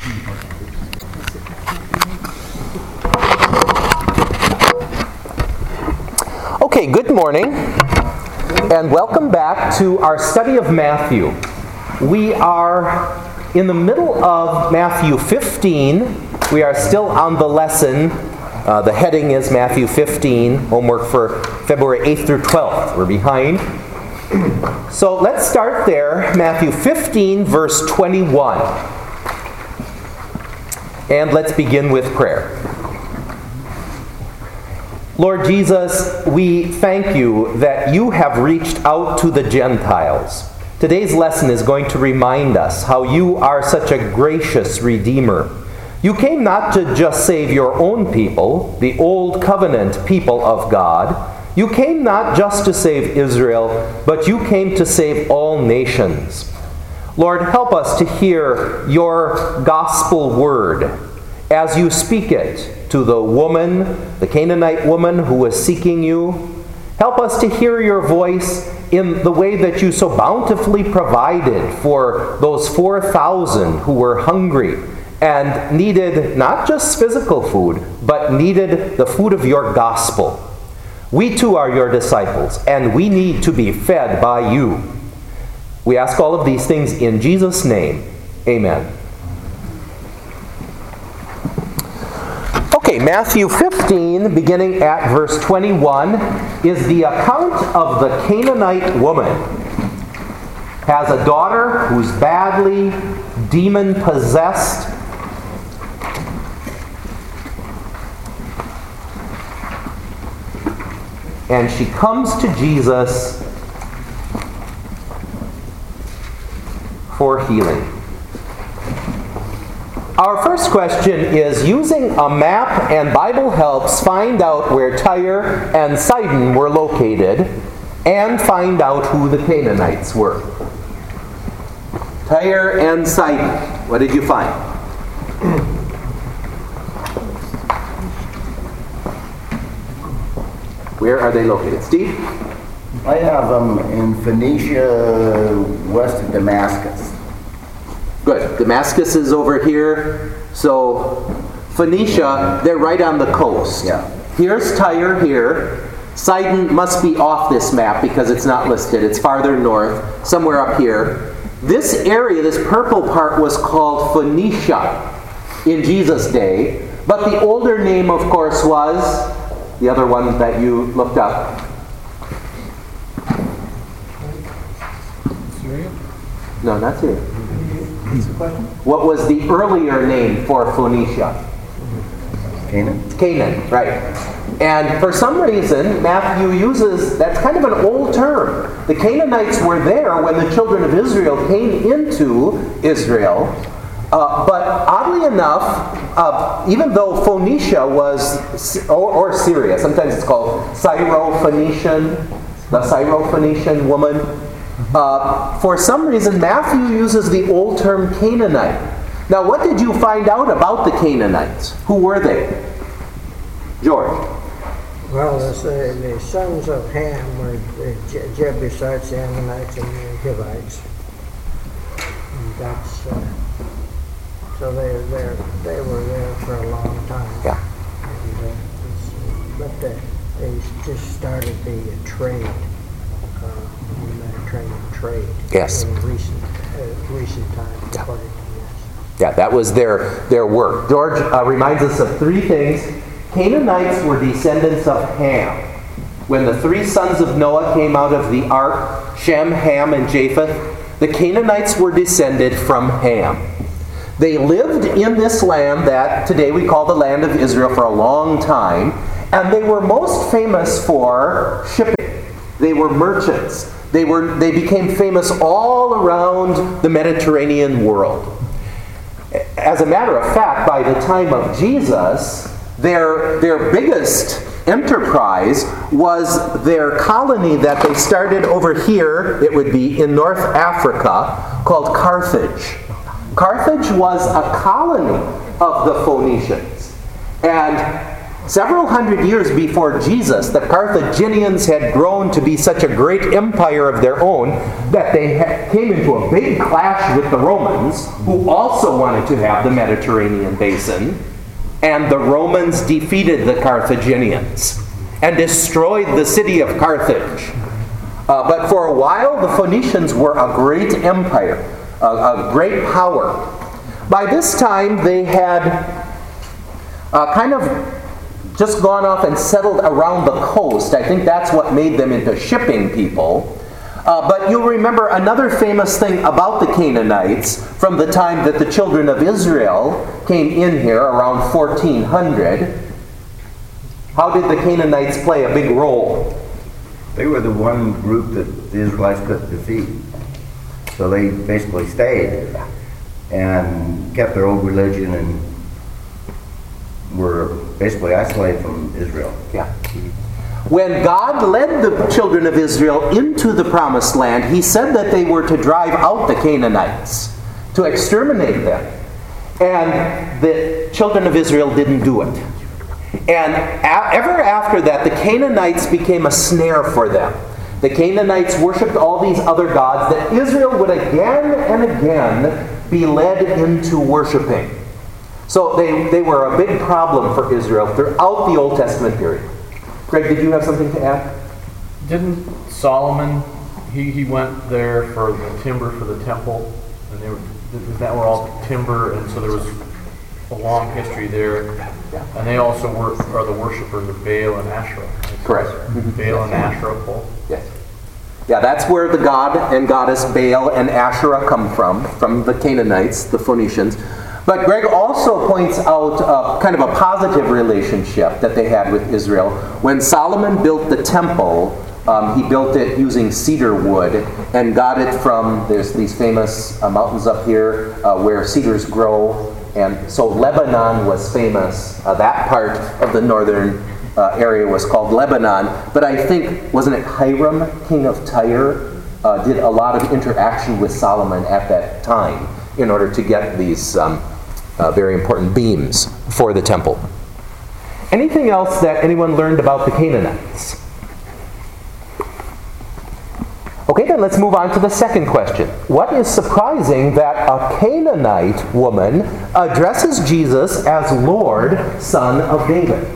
Okay, good morning, and welcome back to our study of Matthew. We are in the middle of Matthew 15. We are still on the lesson. The heading is Matthew 15, homework for February 8th through 12th. We're behind. So let's start there, Matthew 15, verse 21. And let's begin with prayer. Lord Jesus, we thank you that you have reached out to the Gentiles. Today's lesson is going to remind us how you are such a gracious Redeemer. You came not to just save your own people, the old covenant people of God. You came not just to save Israel, but you came to save all nations. Lord, help us to hear your gospel word as you speak it to the woman, the Canaanite woman who was seeking you. Help us to hear your voice in the way that you so bountifully provided for those 4,000 who were hungry and needed not just physical food, but needed the food of your gospel. We too are your disciples, and we need to be fed by you. We ask all of these things in Jesus' name. Amen. Okay, Matthew 15, beginning at verse 21, is the account of the Canaanite woman. Has a daughter who's badly demon-possessed. And she comes to Jesus for healing. Our first question is, using a map and Bible helps, find out where Tyre and Sidon were located and find out who the Canaanites were. Tyre and Sidon. What did you find? Where are they located? Steve? I have them in Phoenicia, west of Damascus. Good. Damascus is over here. So Phoenicia, they're right on the coast. Yeah. Here's Tyre here. Sidon must be off this map because it's not listed. It's farther north, somewhere up here. This area, this purple part, was called Phoenicia in Jesus' day. But the older name, of course, was the other one that you looked up. Syria? No, not Syria. What's the question? What was the earlier name for Phoenicia? Canaan? Canaan, right. And for some reason, Matthew uses, that's kind of an old term. The Canaanites were there when the children of Israel came into Israel. But oddly enough, even though Phoenicia was, or Syria, sometimes it's called Syro-Phoenician, the Syro-Phoenician woman, for some reason Matthew uses the old term Canaanite. Now, what did you find out about the Canaanites? Who were they? George? Well, the sons of Ham were the Jebusites, the Ammonites, and the Hivites. And that's so they were there for a long time. Yeah. And, but they just started the trade, Mediterranean trade. Yes. In recent times, according to this. Yeah, that was their work. George reminds us of three things. Canaanites were descendants of Ham. When the three sons of Noah came out of the ark, Shem, Ham, and Japheth, the Canaanites were descended from Ham. They lived in this land that today we call the land of Israel for a long time, and they were most famous for shipping. They were merchants. They became famous all around the Mediterranean world. As a matter of fact, by the time of Jesus, their biggest enterprise was their colony that they started over here, it would be in North Africa, called Carthage. Carthage was a colony of the Phoenicians. And Several hundred years before Jesus, the Carthaginians had grown to be such a great empire of their own that they came into a big clash with the Romans, who also wanted to have the Mediterranean basin. And the Romans defeated the Carthaginians and destroyed the city of Carthage. But for a while, the Phoenicians were a great empire, a great power. By this time, they had kind of just gone off and settled around the coast. I think that's what made them into shipping people. But you'll remember another famous thing about the Canaanites from the time that the children of Israel came in here around 1400. How did the Canaanites play a big role? They were the one group that the Israelites couldn't defeat. So they basically stayed and kept their old religion and were basically isolated from Israel. Yeah. When God led the children of Israel into the promised land, He said that they were to drive out the Canaanites, to exterminate them. And the children of Israel didn't do it. And ever after that, the Canaanites became a snare for them. The Canaanites worshipped all these other gods that Israel would again and again be led into worshiping. So they were a big problem for Israel throughout the Old Testament period. Greg, did you have something to add? Didn't Solomon, he went there for the timber for the temple, and that were all timber, and so there was a long history there. And they also are the worshipers of Baal and Asherah. Correct. Baal and Asherah, Paul? Yes. Yeah, that's where the god and goddess Baal and Asherah come from the Canaanites, the Phoenicians. But Greg also points out kind of a positive relationship that they had with Israel. When Solomon built the temple, he built it using cedar wood and got it from, there's these famous mountains up here where cedars grow. And so Lebanon was famous. That part of the northern area was called Lebanon. But I think, wasn't it Hiram, king of Tyre, did a lot of interaction with Solomon at that time in order to get these very important beams for the temple. Anything else that anyone learned about the Canaanites? Okay, then let's move on to the second question. What is surprising that a Canaanite woman addresses Jesus as Lord, Son of David?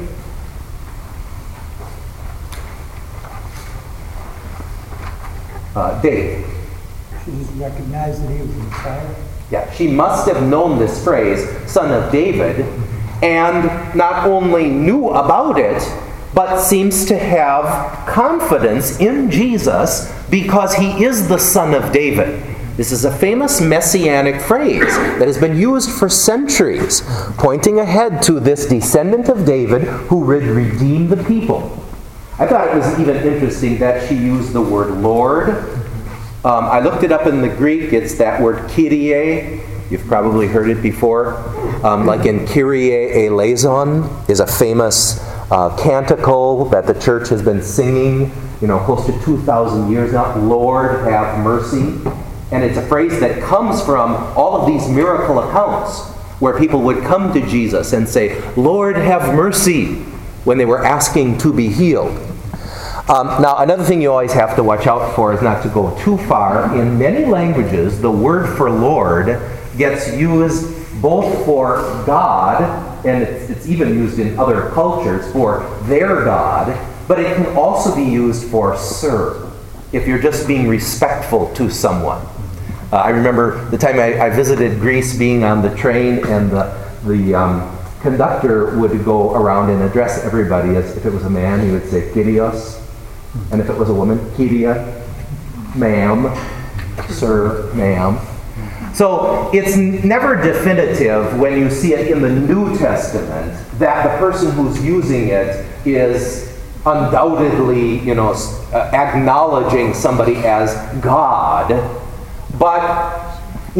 Dave. She just recognized that he was the Messiah. Yeah, she must have known this phrase, Son of David, and not only knew about it, but seems to have confidence in Jesus because he is the Son of David. This is a famous messianic phrase that has been used for centuries, pointing ahead to this descendant of David who would redeem the people. I thought it was even interesting that she used the word Lord. I looked it up in the Greek. It's that word Kyrie. You've probably heard it before. Like in Kyrie eleison is a famous canticle that the church has been singing, close to 2,000 years now. Lord, have mercy. And it's a phrase that comes from all of these miracle accounts where people would come to Jesus and say, Lord, have mercy, when they were asking to be healed. Now, another thing you always have to watch out for is not to go too far. In many languages, the word for Lord gets used both for God, and it's even used in other cultures for their God, but it can also be used for sir, if you're just being respectful to someone. I remember the time I visited Greece, being on the train, and the conductor would go around and address everybody as if it was a man, he would say Kyrios, and if it was a woman, Kyria, ma'am, sir, ma'am. So it's never definitive when you see it in the New Testament that the person who's using it is undoubtedly, acknowledging somebody as God, but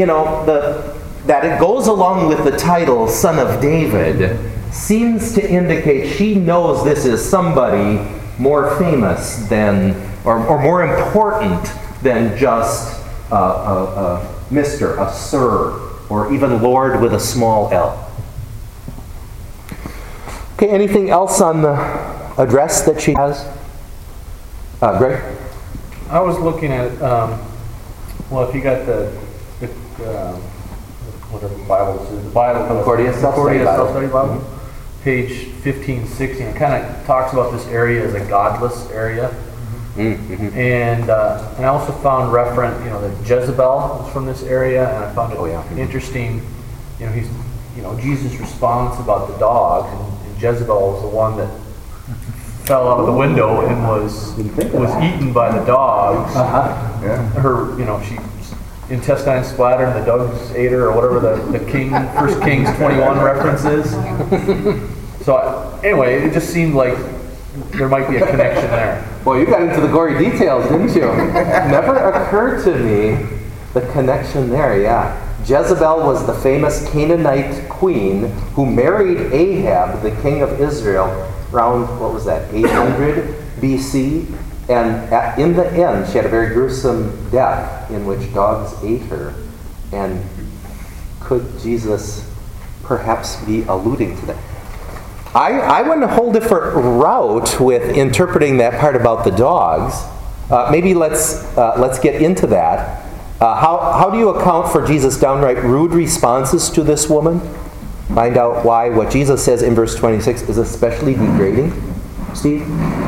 that it goes along with the title Son of David seems to indicate she knows this is somebody more famous than, or more important than just a Mr., a Sir, or even Lord with a small L. Okay, anything else on the address that she has? Greg? I was looking at, if you got the whatever Bible this is, the Bible. Concordia Self-Study Bible. Page 1516, it kind of talks about this area as a godless area. And I also found reference, that Jezebel was from this area, and I found it interesting, Jesus' response about the dogs, and Jezebel was the one that fell out of the window and was eaten by the dogs. Her, she intestine splattered and the dogs ate her, or whatever the First Kings 21 reference is. So anyway, it just seemed like there might be a connection there. Well, you got into the gory details, didn't you? Never occurred to me the connection there, yeah. Jezebel was the famous Canaanite queen who married Ahab, the king of Israel, around, 800 BC? And in the end, she had a very gruesome death in which dogs ate her. And could Jesus perhaps be alluding to that? I went a whole different route with interpreting that part about the dogs. Maybe let's get into that. How do you account for Jesus' downright rude responses to this woman? Find out why what Jesus says in verse 26 is especially degrading. Steve?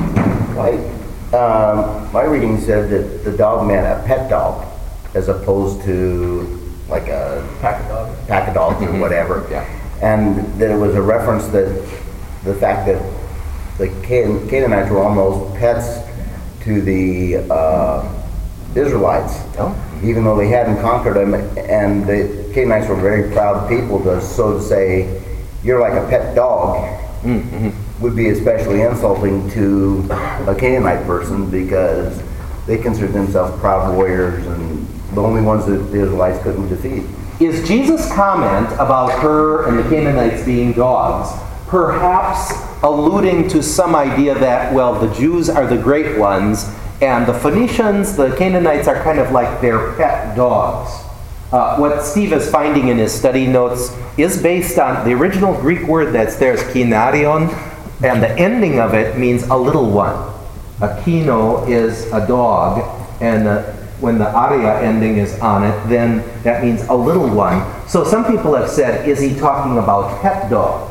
My reading said that the dog meant a pet dog, as opposed to like a Pack of dogs. or whatever. Yeah. And that it was a reference that the fact that the Canaanites were almost pets to the Israelites, even though they hadn't conquered them, and the Canaanites were very proud people, so to say, you're like a pet dog, would be especially insulting to a Canaanite person, because they considered themselves proud warriors and the only ones that the Israelites couldn't defeat. Is Jesus' comment about her and the Canaanites being dogs perhaps alluding to some idea that, the Jews are the great ones, and the Phoenicians, the Canaanites, are kind of like their pet dogs? What Steve is finding in his study notes is based on the original Greek word that's there is kinarion, and the ending of it means a little one. A kino is a dog, and when the aria ending is on it, then that means a little one. So some people have said, is he talking about pet dogs?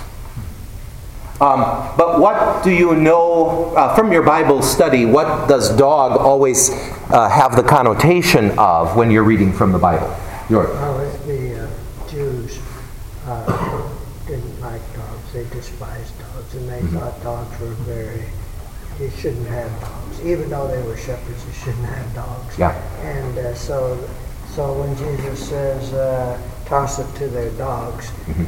But what do you know from your Bible study? What does dog always have the connotation of when you're reading from the Bible? George? Well, the Jews didn't like dogs. They despised dogs, and they thought dogs were you shouldn't have dogs. Even though they were shepherds, you shouldn't have dogs. Yeah. And so when Jesus says, toss it to their dogs,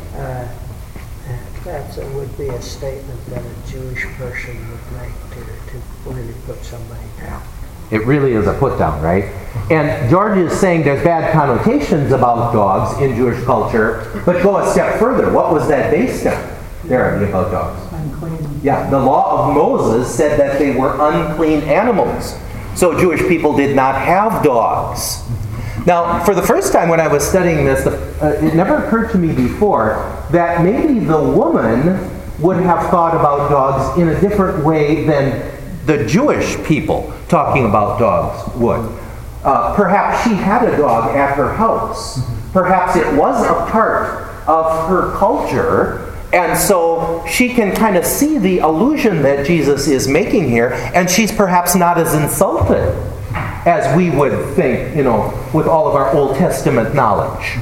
that would be a statement that a Jewish person would make to really put somebody down. It really is a put down, right? And George is saying there's bad connotations about dogs in Jewish culture, but go a step further. What was that based on? There, about dogs. Unclean. Yeah, the law of Moses said that they were unclean animals. So Jewish people did not have dogs. Now, for the first time when I was studying this, it never occurred to me before that maybe the woman would have thought about dogs in a different way than the Jewish people talking about dogs would. Perhaps she had a dog at her house. Perhaps it was a part of her culture, and so she can kind of see the allusion that Jesus is making here, and she's perhaps not as insulted as we would think, with all of our Old Testament knowledge.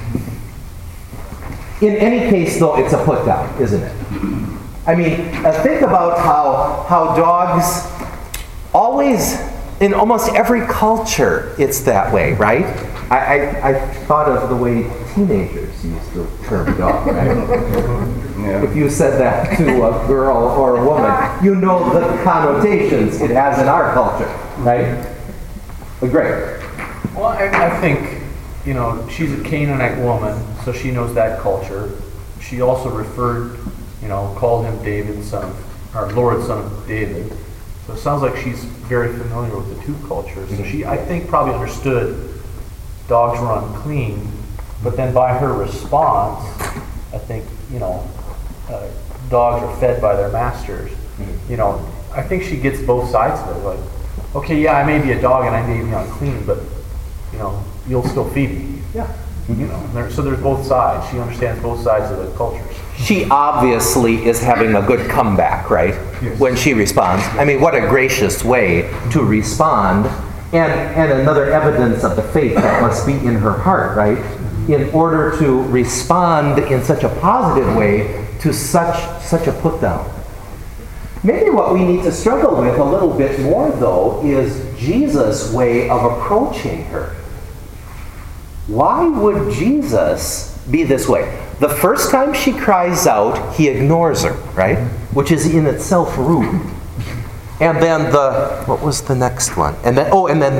In any case, though, it's a put down, isn't it? I mean, think about how dogs always, in almost every culture, it's that way, right? I thought of the way teenagers use the term dog, right? Yeah. If you said that to a girl or a woman, you know the connotations it has in our culture, right? Great. Well, I think, she's a Canaanite woman, so she knows that culture. She also referred, called him David, Lord, son of David. So it sounds like she's very familiar with the two cultures. So she, I think, probably understood dogs were unclean, but then by her response, I think, dogs are fed by their masters. You know, I think she gets both sides of it. Like, okay, yeah, I may be a dog and I may be unclean, but you know, you'll still feed me. Yeah. You know, so there's both sides. She understands both sides of the cultures. She obviously is having a good comeback, right? Yes. When she responds. I mean, what a gracious way to respond. And another evidence of the faith that must be in her heart, right? In order to respond in such a positive way to such a put down. Maybe what we need to struggle with a little bit more, though, is Jesus' way of approaching her. Why would Jesus be this way? The first time she cries out, he ignores her, right? Which is in itself rude. And then what was the next one? And then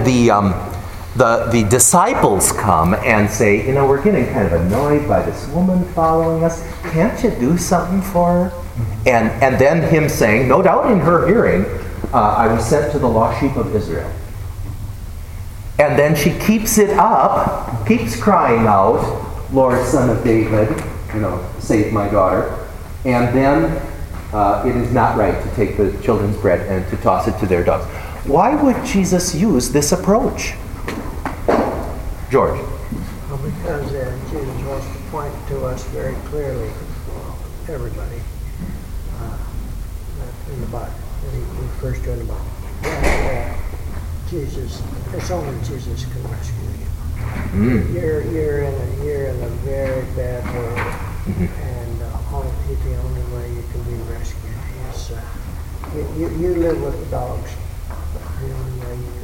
the disciples come and say, you know, we're getting kind of annoyed by this woman following us. Can't you do something for her? And then him saying, no doubt in her hearing, I was sent to the lost sheep of Israel. And then she keeps it up, keeps crying out, Lord, Son of David, you know, save my daughter. And then it is not right to take the children's bread and to toss it to their dogs. Why would Jesus use this approach? George. Well, because Jesus wants to point to us very clearly, everybody, in the Bible, and he refers to in the Bible. Jesus, it's only Jesus can rescue you. You're in a very bad world, and he's the only way you can be rescued. You live with dogs. The only way you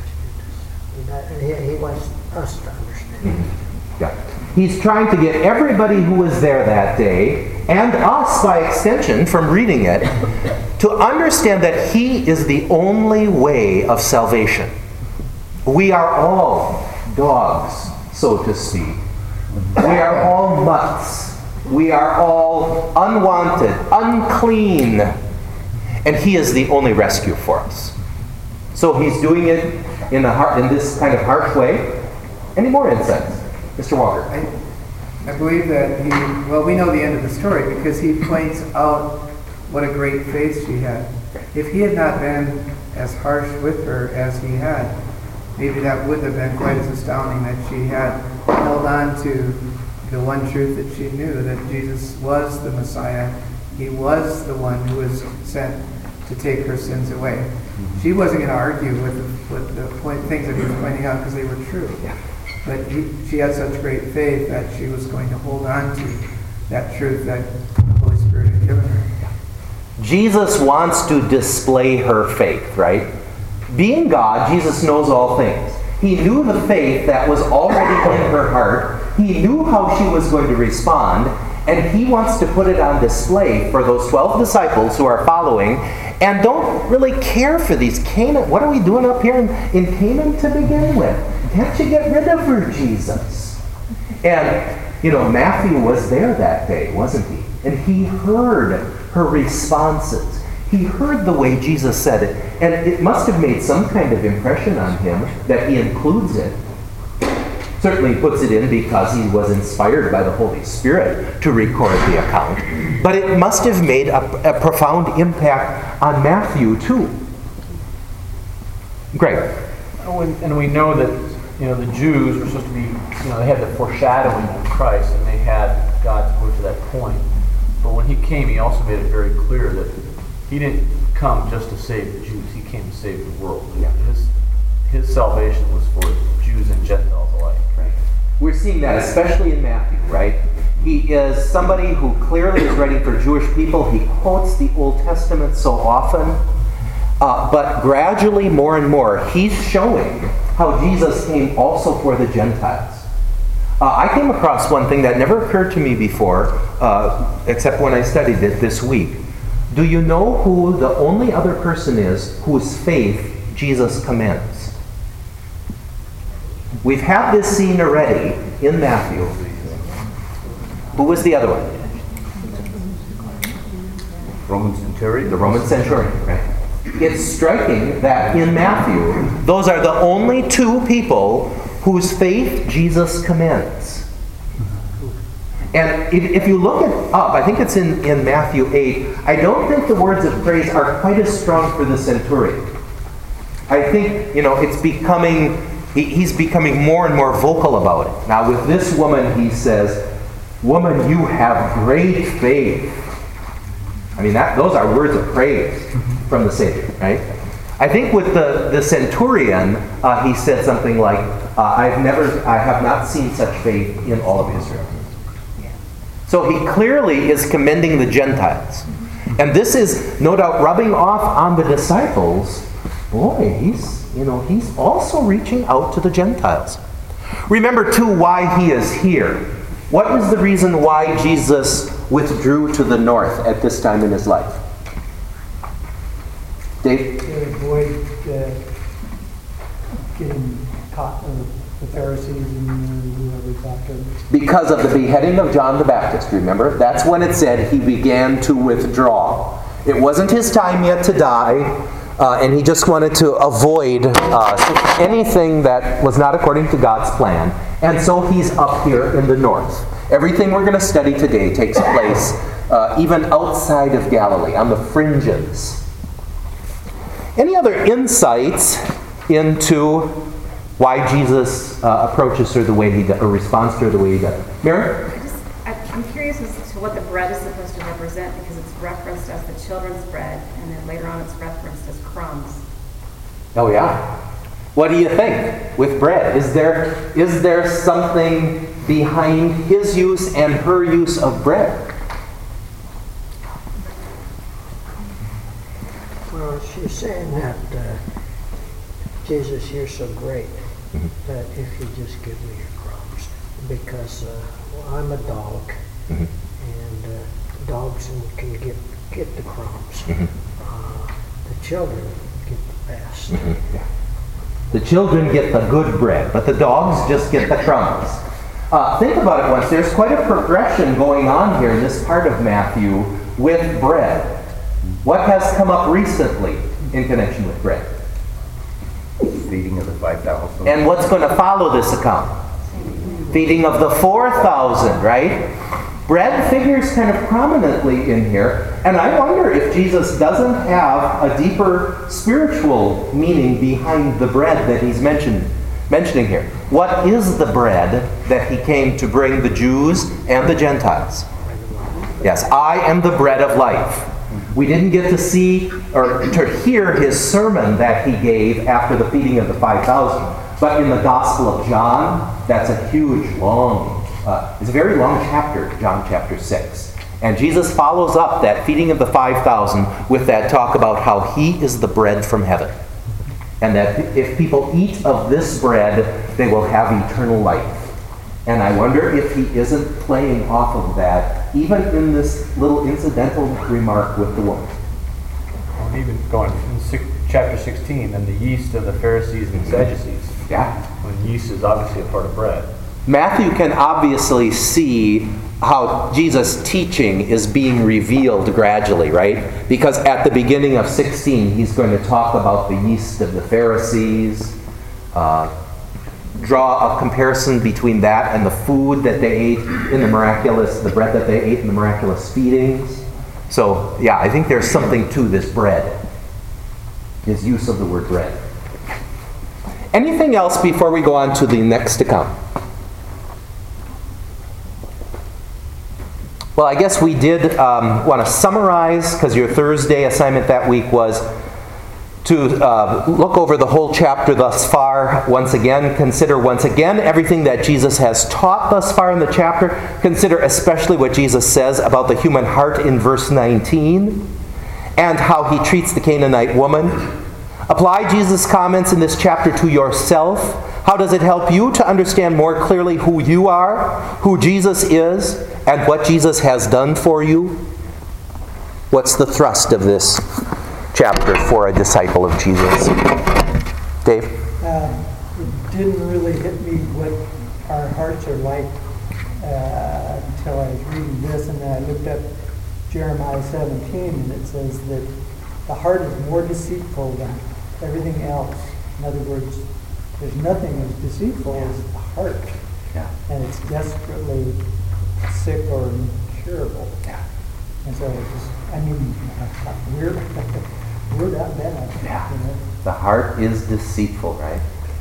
can be rescued. And he wants us to understand. Yeah. He's trying to get everybody who was there that day, and us by extension from reading it, to understand that he is the only way of salvation. We are all dogs, so to speak. We are all mutts. We are all unwanted, unclean. And he is the only rescue for us. So he's doing it in this kind of harsh way. Any more insights? Mr. Walker. I believe that we know the end of the story because he points out what a great faith she had. If he had not been as harsh with her as he had, maybe that wouldn't have been quite as astounding that she had held on to the one truth that she knew, that Jesus was the Messiah. He was the one who was sent to take her sins away. She wasn't going to argue with the things that he was pointing out because they were true. But she had such great faith that she was going to hold on to that truth that the Holy Spirit had given her. Jesus wants to display her faith, right? Being God, Jesus knows all things. He knew the faith that was already in her heart. He knew how she was going to respond, and he wants to put it on display for those 12 disciples who are following and don't really care for these Canaan. What are we doing up here in Canaan to begin with? Can't you get rid of her, Jesus? And, Matthew was there that day, wasn't he? And he heard her responses. He heard the way Jesus said it. And it must have made some kind of impression on him that he includes it. Certainly puts it in because he was inspired by the Holy Spirit to record the account. But it must have made a profound impact on Matthew, too. Greg. And we know that the Jews were supposed to be, they had the foreshadowing of Christ, and they had God's word to that point. But when he came, he also made it very clear that he didn't come just to save the Jews. He came to save the world. Yeah. His salvation was for Jews and Gentiles alike. Right. We're seeing that especially in Matthew, right? He is somebody who clearly is writing for Jewish people. He quotes the Old Testament so often. But gradually, more and more, he's showing how Jesus came also for the Gentiles. I came across one thing that never occurred to me before, except when I studied it this week. Do you know who the only other person is whose faith Jesus commends? We've had this scene already in Matthew. Who was the other one? Roman centurion. The Roman centurion, right? It's striking that in Matthew, those are the only two people whose faith Jesus commends. And if you look it up, I think it's in Matthew 8, I don't think the words of praise are quite as strong for the centurion. I think, it's becoming, he's becoming more and more vocal about it. Now with this woman, he says, "Woman, you have great faith." I mean, those are words of praise from the Savior, right? I think with the centurion, he said something like, I have not seen such faith in all of Israel. So he clearly is commending the Gentiles. And this is no doubt rubbing off on the disciples. Boy, he's also reaching out to the Gentiles. Remember too why he is here. What was the reason why Jesus withdrew to the north at this time in his life? Dave? To avoid getting caught with the Pharisees and whoever thought to. Because of the beheading of John the Baptist, remember? That's when it said he began to withdraw. It wasn't his time yet to die, and he just wanted to avoid anything that was not according to God's plan. And so he's up here in the north. Everything we're going to study today takes place even outside of Galilee, on the fringes. Any other insights into why Jesus approaches her the way he does, or responds to her the way he does? Mary? I'm curious as to what the bread is supposed to represent, because it's referenced as the children's bread, and then later on it's referenced as crumbs. Oh yeah. What do you think with bread? Is there something behind his use and her use of bread? Well, she's saying that Jesus, you're so great that if you just give me your crumbs, because I'm a dog, and dogs can get the crumbs. The children get the best. The children get the good bread, but the dogs just get the crumbs. Think about it once. There's quite a progression going on here in this part of Matthew with bread. What has come up recently in connection with bread? Feeding of the 5,000. And what's going to follow this account? Feeding of the 4,000, right? Bread figures kind of prominently in here, and I wonder if Jesus doesn't have a deeper spiritual meaning behind the bread that he's mentioning here. What is the bread that he came to bring the Jews and the Gentiles? Yes, I am the bread of life. We didn't get to see or to hear his sermon that he gave after the feeding of the 5,000, but in the Gospel of John, that's a huge, it's a very long chapter, John chapter 6. And Jesus follows up that feeding of the 5,000 with that talk about how he is the bread from heaven. And that if people eat of this bread, they will have eternal life. And I wonder if he isn't playing off of that, even in this little incidental remark with the woman. And even going in chapter 16, and the yeast of the Pharisees and Sadducees. Yeah. When yeast is obviously a part of bread. Matthew can obviously see how Jesus' teaching is being revealed gradually, right? Because at the beginning of 16, he's going to talk about the yeast of the Pharisees, draw a comparison between that and the food that they ate in the bread that they ate in the miraculous feedings. So, yeah, I think there's something to this bread, his use of the word bread. Anything else before we go on to the next account? Well, I guess we did want to summarize, because your Thursday assignment that week was to look over the whole chapter thus far once again, consider once again everything that Jesus has taught thus far in the chapter, consider especially what Jesus says about the human heart in verse 19, and how he treats the Canaanite woman. Apply Jesus' comments in this chapter to yourself. How does it help you to understand more clearly who you are, who Jesus is, and what Jesus has done for you? What's the thrust of this chapter for a disciple of Jesus? Dave? It didn't really hit me what our hearts are like until I was reading this, and then I looked up Jeremiah 17, and it says that the heart is more deceitful than everything else. In other words, there's nothing as deceitful as the heart. Yeah. And it's desperately sick or incurable. Yeah. And so it's just, I mean, we're that bad. Yeah. You know? The heart is deceitful, right?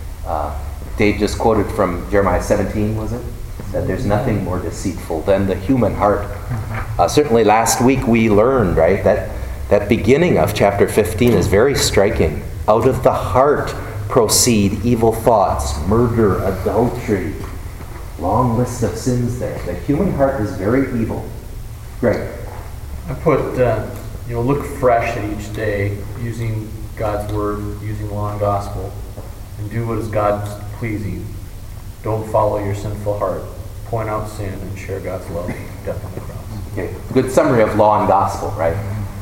Dave just quoted from Jeremiah 17, was it? That there's nothing more deceitful than the human heart. Certainly last week we learned, right, that beginning of chapter 15 is very striking. Out of the heart proceed evil thoughts, murder, adultery. Long list of sins there. The human heart is very evil. Greg? I put, look fresh at each day using God's Word, using law and gospel, and do what is God's pleasing. Don't follow your sinful heart. Point out sin and share God's love, death on the cross. Okay. Good summary of law and gospel, right?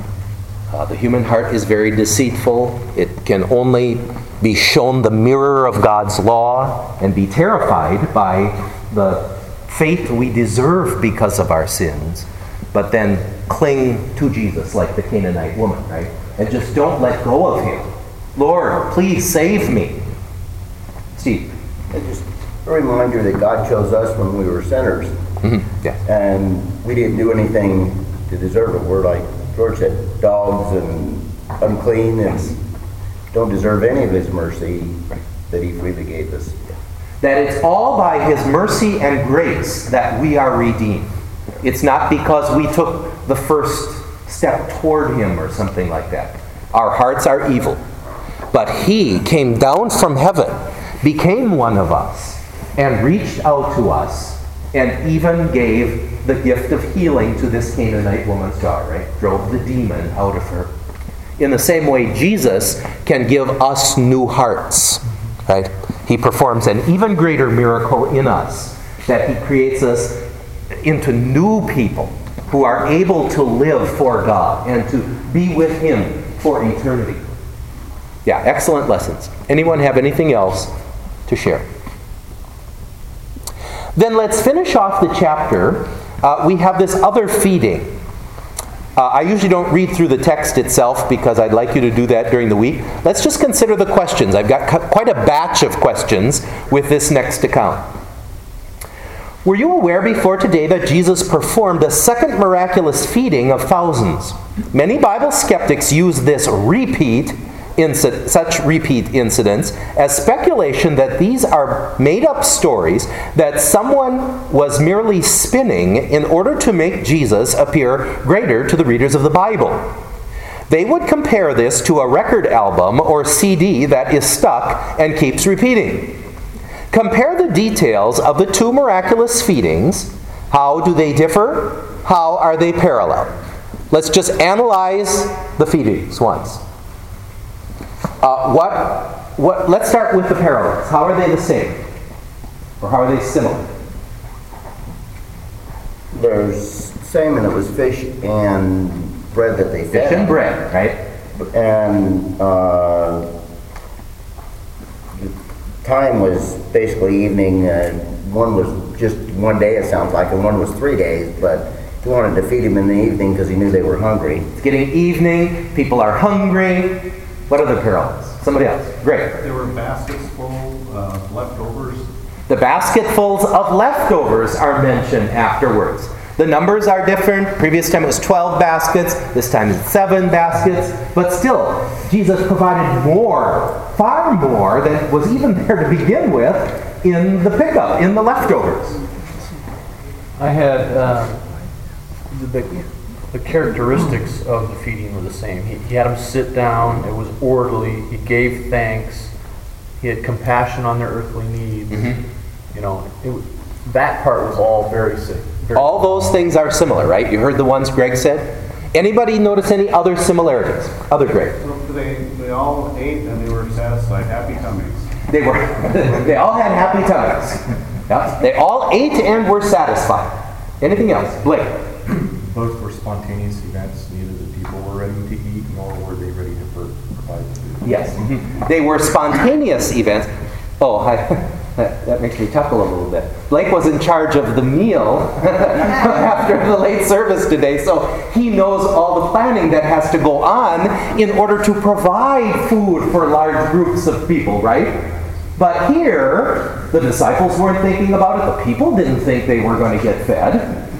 The human heart is very deceitful. It can only be shown the mirror of God's law and be terrified by the fate we deserve because of our sins, but then cling to Jesus like the Canaanite woman, right? And just don't let go of him. Lord, please save me. Steve? And just a reminder that God chose us when we were sinners. Mm-hmm. Yeah. And we didn't do anything to deserve it. We're like George said, dogs and unclean and don't deserve any of his mercy that he freely gave us. That it's all by his mercy and grace that we are redeemed. It's not because we took the first step toward him or something like that. Our hearts are evil. But he came down from heaven, became one of us, and reached out to us, and even gave the gift of healing to this Canaanite woman's daughter, right? Drove the demon out of her. In the same way, Jesus can give us new hearts, right? He performs an even greater miracle in us, that he creates us into new people who are able to live for God and to be with him for eternity. Yeah, excellent lessons. Anyone have anything else to share? Then let's finish off the chapter. We have this other feeding. I usually don't read through the text itself because I'd like you to do that during the week. Let's just consider the questions. I've got quite a batch of questions with this next account. Were you aware before today that Jesus performed a second miraculous feeding of thousands? Many Bible skeptics use this such repeat incidents as speculation that these are made-up stories that someone was merely spinning in order to make Jesus appear greater to the readers of the Bible. They would compare this to a record album or CD that is stuck and keeps repeating. Compare the details of the two miraculous feedings. How do they differ? How are they parallel? Let's just analyze the feedings once. Let's start with the parallels. How are they the same? Or how are they similar? There's same, and it was fish and bread that they fed. Fish and bread, right? And the time was basically evening. One was just one day, it sounds like, and one was 3 days. But he wanted to feed him in the evening because he knew they were hungry. It's getting evening. People are hungry. What other parallels? Somebody else. Great. There were baskets full of leftovers. The basketfuls of leftovers are mentioned afterwards. The numbers are different. Previous time it was 12 baskets. This time it's 7 baskets. But still, Jesus provided more, far more than was even there to begin with in the pickup, in the leftovers. I had the characteristics of the feeding were the same. He had them sit down. It was orderly. He gave thanks. He had compassion on their earthly needs. Mm-hmm. That part was all very sick. All those things are similar, right? You heard the ones Greg said. Anybody notice any other similarities? Other Greg? So they all ate and they were satisfied, happy tummies. They were. They all had happy tummies. Yeah. They all ate and were satisfied. Anything else? Blake? Both were spontaneous events. Neither the people were ready to eat, nor were they ready to provide food. Yes. Mm-hmm. They were spontaneous events. Oh, that makes me chuckle a little bit. Blake was in charge of the meal after the late service today, so he knows all the planning that has to go on in order to provide food for large groups of people, right? But here, the disciples weren't thinking about it. The people didn't think they were going to get fed.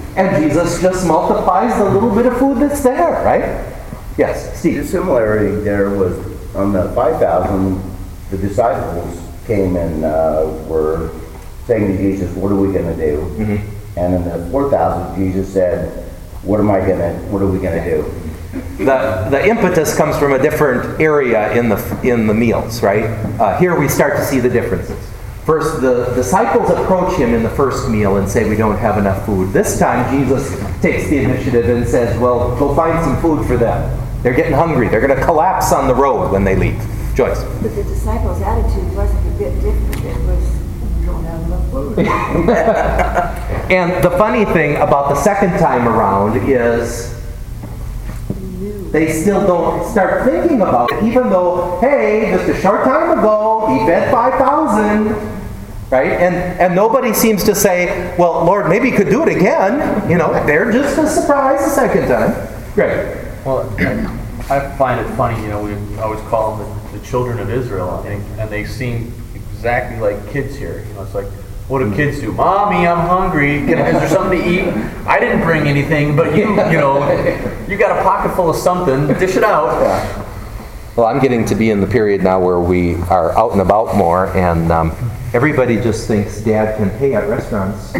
And Jesus just multiplies the little bit of food that's there, right? Yes, The Steve. similarity there was on the 5,000, the disciples came and were saying to Jesus, what are we going to do? And in the 4,000, Jesus said, what are we going to do? The impetus comes from a different area in the meals, right? Here we start to see the differences. First, the disciples approach him in the first meal and say, we don't have enough food. This time, Jesus takes the initiative and says, well, go find some food for them. They're getting hungry. They're going to collapse on the road when they leave. Joyce. But the disciples' attitude wasn't a bit different. It was, we don't have enough food. And the funny thing about the second time around is they still don't start thinking about it, even though, hey, just a short time ago, he fed 5,000, right? And nobody seems to say, well, Lord, maybe you could do it again. You know, they're just as surprised the second time. Great. Well, I find it funny, we always call them the children of Israel, and they seem exactly like kids here. It's like, what do kids do? Mommy, I'm hungry. Is there something to eat? I didn't bring anything, but you got a pocket full of something. Dish it out. Yeah. Well, I'm getting to be in the period now where we are out and about more, and everybody just thinks Dad can pay at restaurants.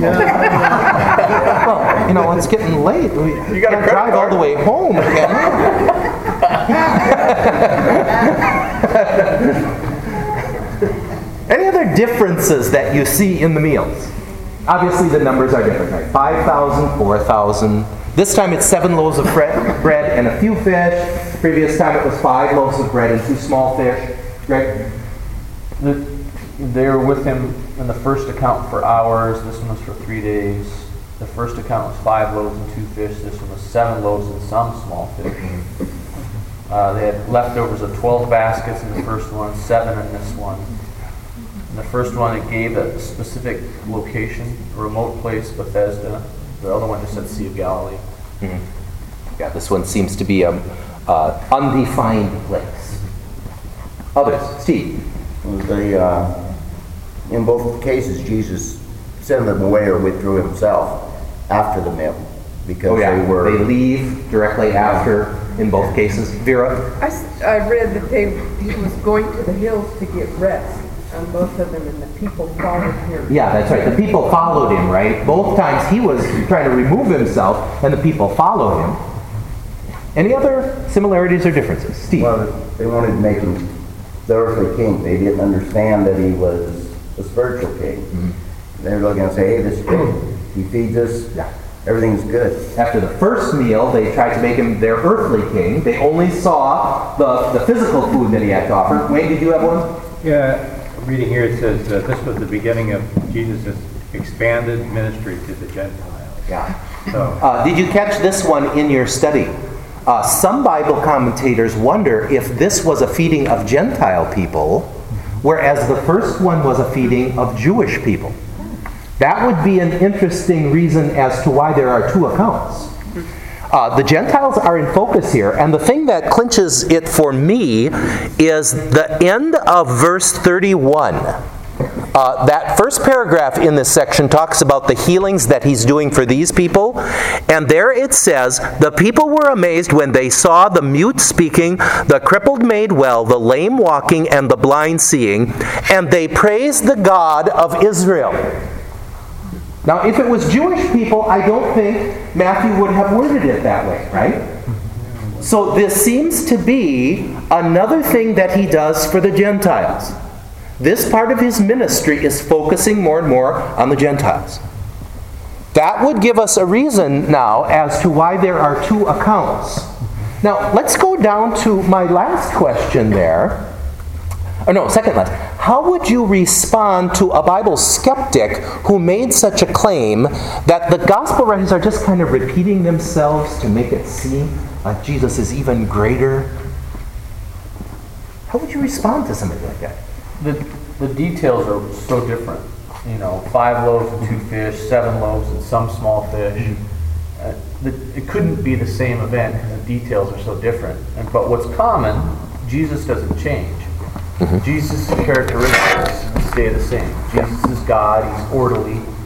Well, it's getting late. You got to drive all the way home. Any other differences that you see in the meals? Obviously, the numbers are different, right? 5,000, 4,000. This time it's 7 loaves of bread and a few fish. Previous time it was 5 loaves of bread and 2 small fish. Right? They were with him in the first account for hours. This one was for 3 days. The first account was 5 loaves and 2 fish. This one was 7 loaves and some small fish. They had leftovers of 12 baskets in the first one, 7 in this one. In the first one, it gave a specific location, a remote place, Bethesda. The other one just said Sea of Galilee. Yeah, this one seems to be an undefined place. Others? Steve? In both cases, Jesus sent them away or withdrew himself after the meal because they leave directly after in both cases. Vera? I read that he was going to the hills to get rest on both of them, and the people followed him. Yeah, that's right. The people followed him, right? Both times he was trying to remove himself, and the people followed him. Any other similarities or differences? Steve? Well, they wanted to make him the earthly king. They didn't understand that he was a spiritual king. They were looking and say, hey, this is good. He feeds us. Yeah. Everything's good. After the first meal, they tried to make him their earthly king. They only saw the physical food that he had to offer. Wayne, did you have one? Yeah. Reading here, it says this was the beginning of Jesus' expanded ministry to the Gentiles. Yeah. So, did you catch this one in your study? Some Bible commentators wonder if this was a feeding of Gentile people, whereas the first one was a feeding of Jewish people. That would be an interesting reason as to why there are 2 accounts. The Gentiles are in focus here, and the thing that clinches it for me is the end of verse 31. That first paragraph in this section talks about the healings that he's doing for these people, and there it says, the people were amazed when they saw the mute speaking, the crippled made well, the lame walking, and the blind seeing, and they praised the God of Israel. Now, if it was Jewish people, I don't think Matthew would have worded it that way, right? So this seems to be another thing that he does for the Gentiles. This part of his ministry is focusing more and more on the Gentiles. That would give us a reason now as to why there are 2 accounts. Now, let's go down to my last question there. Second last. How would you respond to a Bible skeptic who made such a claim that the gospel writers are just kind of repeating themselves to make it seem like Jesus is even greater? How would you respond to something like that? The details are so different. 5 loaves and 2 fish, 7 loaves and some small fish. It couldn't be the same event because the details are so different. But what's common, Jesus doesn't change. Jesus' characteristics stay the same. Jesus is God, he's orderly, he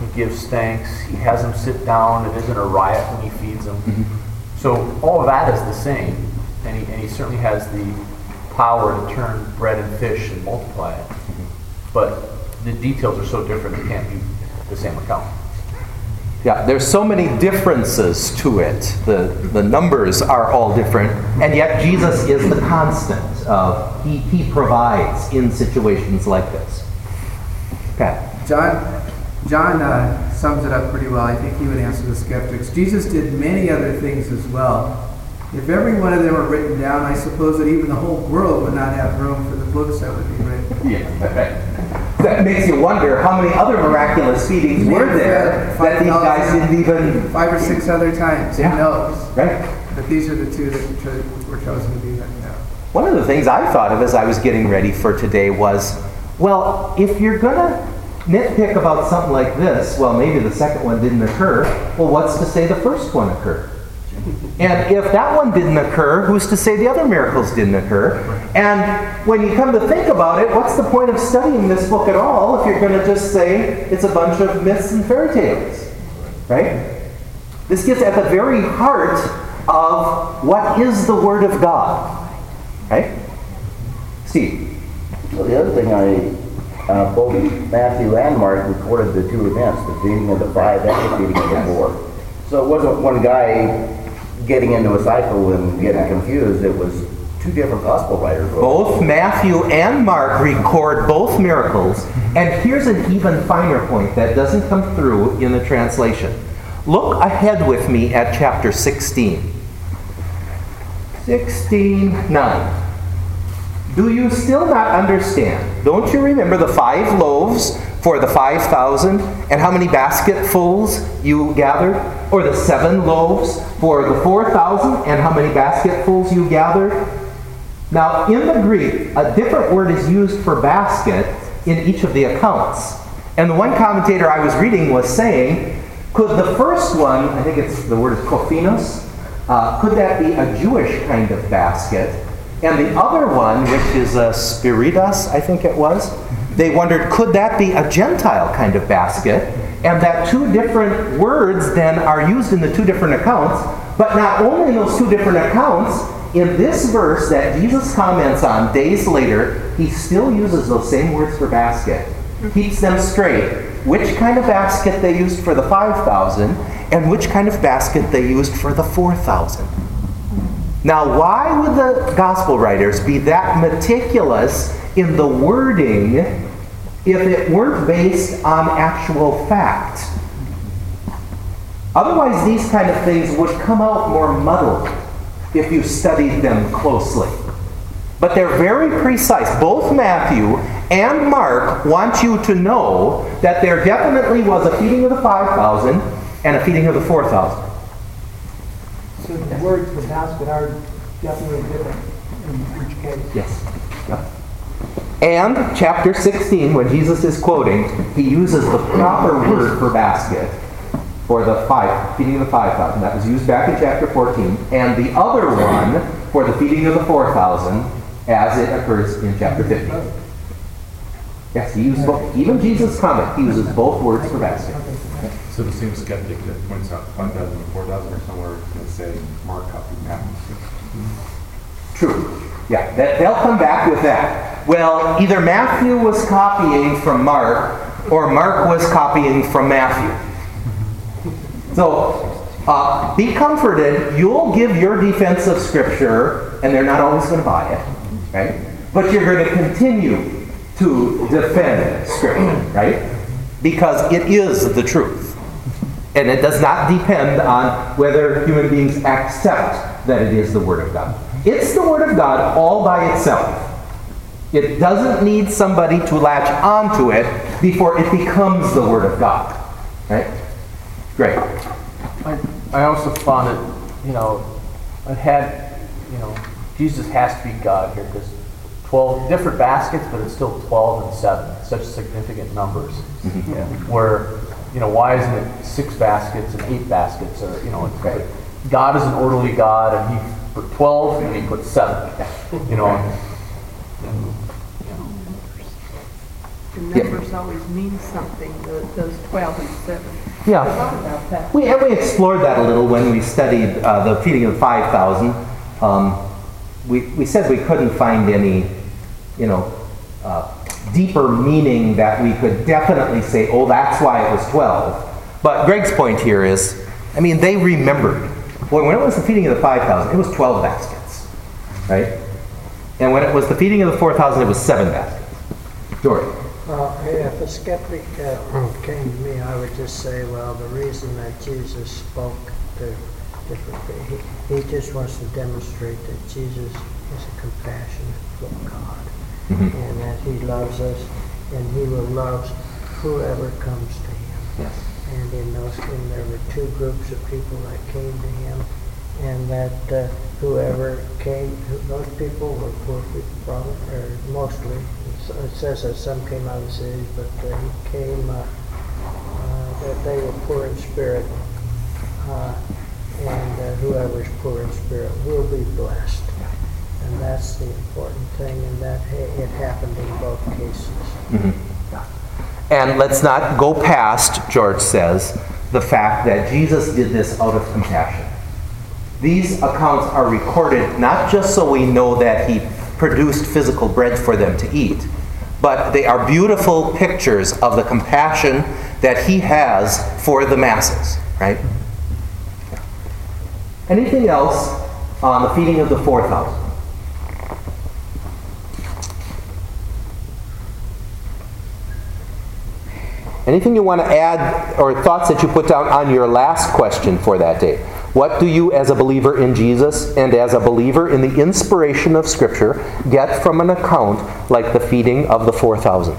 gives thanks. He has them sit down. It isn't a riot when he feeds them. So all of that is the same, and he certainly has the power to turn bread and fish and multiply it. But the details are so different, it can't be the same account. Yeah, there's so many differences to it. The numbers are all different, and yet Jesus is the constant. He provides in situations like this. Pat. John sums it up pretty well. I think he would answer the skeptics. Jesus did many other things as well. If every one of them were written down, I suppose that even the whole world would not have room for the books that would be written. Yeah, right. That makes you wonder how many other miraculous feedings were there that these guys didn't even... 5 or 6 other times, yeah. Who knows? Right. But these are the two that were chosen to be written down. One of the things I thought of as I was getting ready for today was, well, if you're going to nitpick about something like this, well, maybe the second one didn't occur. Well, what's to say the first one occurred? And if that one didn't occur, who's to say the other miracles didn't occur? And when you come to think about it, what's the point of studying this book at all if you're going to just say it's a bunch of myths and fairy tales? Right? This gets at the very heart of what is the Word of God. Right? Steve? Well, the other thing both Matthew and Mark recorded the two events, the feeding of the 5 and the feeding of the 4. So it wasn't one guy getting into a cycle and getting confused. It was 2 different gospel writers. Both Matthew and Mark record both miracles. And here's an even finer point that doesn't come through in the translation. Look ahead with me at chapter 16. 16:9. Do you still not understand? Don't you remember the 5 loaves for the 5,000 and how many basketfuls you gathered? Or the 7 loaves for the 4,000 and how many basketfuls you gathered? Now, in the Greek, a different word is used for basket in each of the accounts. And the one commentator I was reading was saying, could the first one, I think the word is kophinos, could that be a Jewish kind of basket? And the other one, which is a spiritas, I think it was, they wondered, could that be a Gentile kind of basket? And that 2 different words then are used in the 2 different accounts, but not only in those 2 different accounts, in this verse that Jesus comments on days later, he still uses those same words for basket. Keeps them straight. Which kind of basket they used for the 5,000 and which kind of basket they used for the 4,000. Now, why would the gospel writers be that meticulous in the wording if it weren't based on actual fact? Otherwise, these kind of things would come out more muddled if you studied them closely. But they're very precise. Both Matthew and Mark want you to know that there definitely was a feeding of the 5,000 and a feeding of the 4,000. So the words for basket are definitely different in each case. Yes. Yeah. And chapter 16, when Jesus is quoting, he uses the proper word for basket for the feeding of the 5,000. That was used back in chapter 14. And the other one for the feeding of the 4,000 as it occurs in chapter 15. Yes, he used both. Even Jesus' comment, he uses both words for basket. So the same skeptic that points out 5,000 and 4,000 or somewhere can say Mark copied Matthew. True. Yeah, they'll come back with that. Well, either Matthew was copying from Mark or Mark was copying from Matthew. So, be comforted. You'll give your defense of Scripture, and they're not always going to buy it, right? But you're going to continue to defend Scripture, right? Because it is the truth. And it does not depend on whether human beings accept that it is the Word of God. It's the Word of God all by itself. It doesn't need somebody to latch onto it before it becomes the Word of God. Right? Great. I also found it, Jesus has to be God here because 12 different baskets, but it's still 12 and 7. Such significant numbers. Mm-hmm. Yeah. Where, why isn't it 6 baskets and 8 baskets? Or, God is an orderly God, and he put 12 and he put 7. the Yeah. numbers always mean something, those 12 and 7. Yeah. I thought about that. We explored that a little when we studied the feeding of the 5,000. We said we couldn't find any, deeper meaning that we could definitely say, oh, that's why it was 12. But Greg's point here is, they remembered. Boy, when it was the feeding of the 5,000, it was 12 baskets, right? And when it was the feeding of the 4,000, it was 7 baskets. George. Well, if a skeptic came to me, I would just say, well, the reason that Jesus spoke to different things, he just wants to demonstrate that Jesus is a compassionate God, and that he loves us, and he will love whoever comes to him. Yes. And there were two groups of people that came to him, and that whoever came, those people were poor people, probably, or mostly. It says that some came out of the cities, but he came, that they were poor in spirit, and whoever's poor in spirit will be blessed. And that's the important thing, and that it happened in both cases. And let's not go past, George says, the fact that Jesus did this out of compassion. These accounts are recorded not just so we know that he produced physical bread for them to eat, but they are beautiful pictures of the compassion that he has for the masses, right? Anything else on the feeding of the 4,000? Anything you want to add, or thoughts that you put down on your last question for that day? What do you, as a believer in Jesus and as a believer in the inspiration of Scripture, get from an account like the feeding of the 4,000?